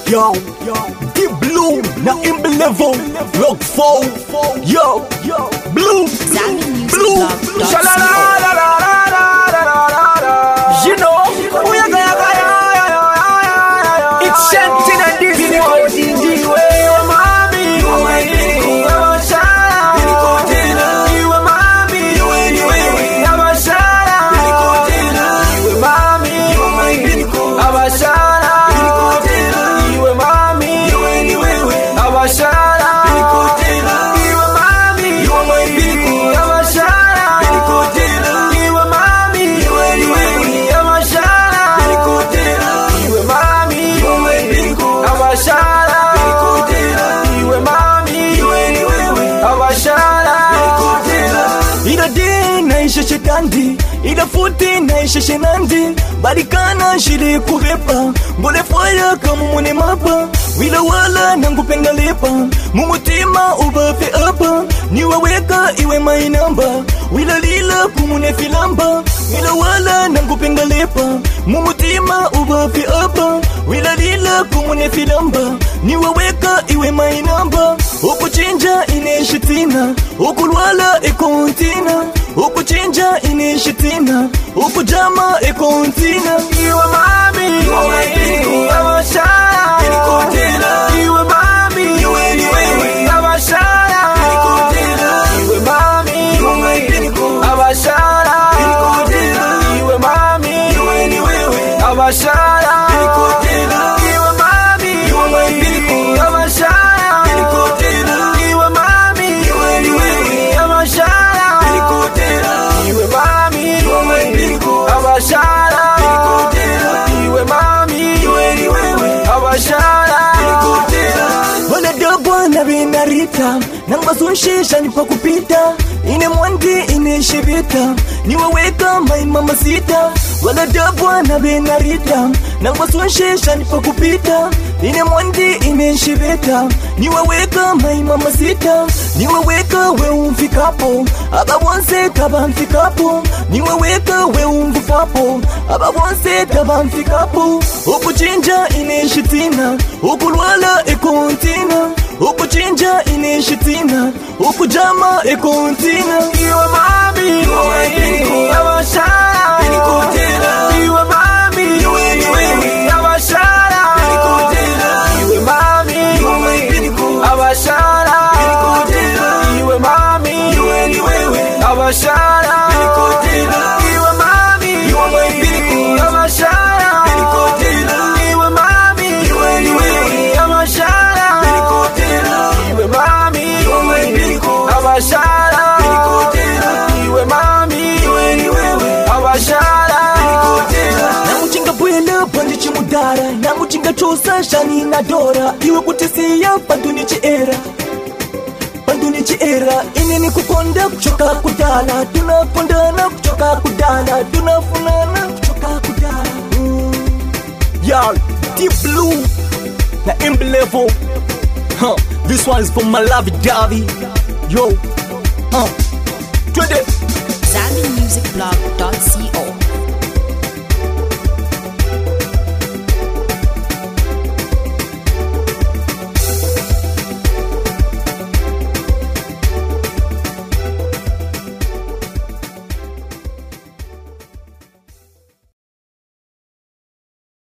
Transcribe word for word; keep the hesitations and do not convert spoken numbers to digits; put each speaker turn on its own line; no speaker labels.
Yo, Deep Blue na Imbe Level Rock four. Yo, Blue, Blue, shalala la la la la la la. You know, we are gonna it's chanting and this is what in the way of mommy. You are shala, you are mommy. You are shala, you are mommy. Abashala, you are mommy. Abashala, you are mommy. Abashala, you are mommy. Abashala, you are mommy. Abashala, you are mommy. Abashala, ida din na isha shetandi, ida futi na isha shenandi. Barikana shiri kurepa, mbole foya kama mune mapa. Wila wala nangu pengalepa, mumutima ubafe apa. Niwa weka iwe my number, wila lila kumune filamba. Wila wala nangu pengalepa, mumutima ubafe apa. Wila lila kumune filamba, niwa weka iwe my number. Ukuchinja ineshitina, ukulwala ekontina. Ukuchinja ineshitina, ukujama ekontina. Iwe mami, iwe abashala, iwe mami, iwe abashala, iwe mami, abashala, iwe mami, abashala, iwe mami, abashala, iwe mami, abashala, iwe mami, abashala, iwe mami, abashala. Wala dabwa na binarita, nang masunshisha nipa kupita. Ine mwandi ine shibita, niwaweka my mama sita. Wala dabwa na binarita, nang masunshisha nipa kupita. Ine mwandi ine shibita, niwaweka my mama sita. Niwaweka we umfikapo, aba wanse taba mfikapo. Niwaweka we umfikapo, aba wanse taba mfikapo. Ukuchinja ine shitina, ukulwala ekontina. Ukuchinja ine shitina, ukujama ekontina. Iwe mami, iwe abashala, iwe mami, iwe abashala, iwe mami, abashala, iwe mami, abashala, iwe mami, abashala, iwe mami, abashala, iwe mami, abashala, iwe mami, abashala. Namuchinga bwela pandi chimudara, namuchinga chosa shani na dora. Iwe kutisia panduni chiera, panduni chiera. Ini ni kukonda kuchoka kudala, tunakondana kuchoka kudala, tunafunana kuchoka kudala. mm. Y'all, Deep Blue na Imbe Level. Huh, this one is for my lovey dovey. Yo, huh, today
Zambi Music Blog dot co